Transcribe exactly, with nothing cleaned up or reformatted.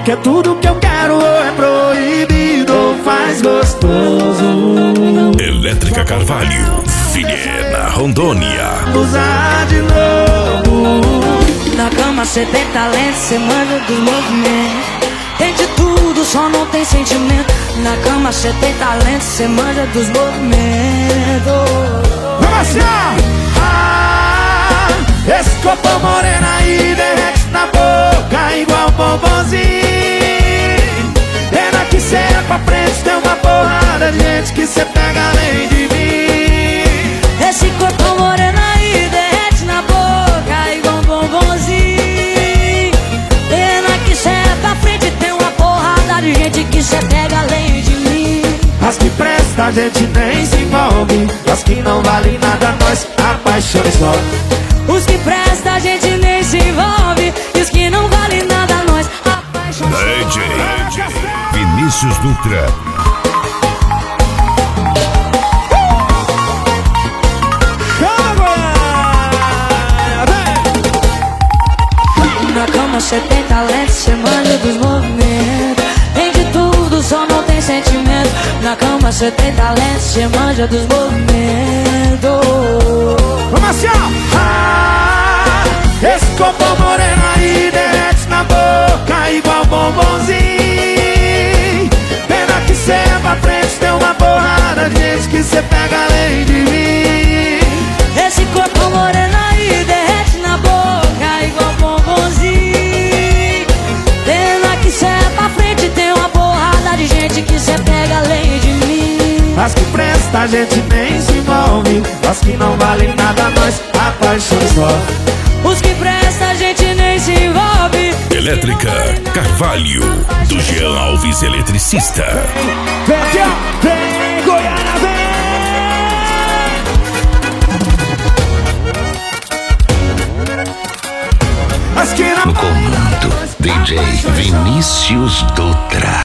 que é tudo que eu quero, ou é proibido ou faz gostoso. Elétrica Carvalho, Vilhena, Rondônia. Usar de novo. Na cama cê tem talento, cê manja dos movimentos. Tem de tudo, só não tem sentimento. Na cama cê tem talento, cê manja dos movimentos. Vamos assim, ó. Ah, esse corpo moreno aí derrete na boca igual bombonzinho. Pena que cê é pra frente, tem uma porrada de gente que cê pega além de mim. Esse corpo moreno aí derrete na boca igual um bombonzinho. Pena que cê é pra frente, tem uma porrada de gente que cê pega além de mim. As que presta a gente nem se envolve, as que não valem nada nós apaixonamos só. Os que presta a gente nem se envolve, e os que não valem nada nós apaixonamos. D J, D J Vinícius Dutra. Na cama cê tem talento, cê manja dos movimentos. Tem de tudo, só não tem sentimento. Na cama cê tem talento, cê manja dos movimentos. Vamos assim, ó. Ah, esse corpo moreno aí derrete na boca igual bombonzinho. Pena que cê é pra frente, tem uma porrada de gente que cê pega além de mim. Esse corpo moreno aí derrete na boca igual bombonzinho. Pena que cê é pra frente, tem uma porrada de gente que cê pega além de mim. As que presta a gente nem se envolve, as que não valem nada nós apaixonamos só. Os que presta a gente nem se envolve. Elétrica Carvalho, do Jean Alves Eletricista. Vem aqui, ó. Vem, Goiânia, vem. No comando, D J Vinícius Dutra.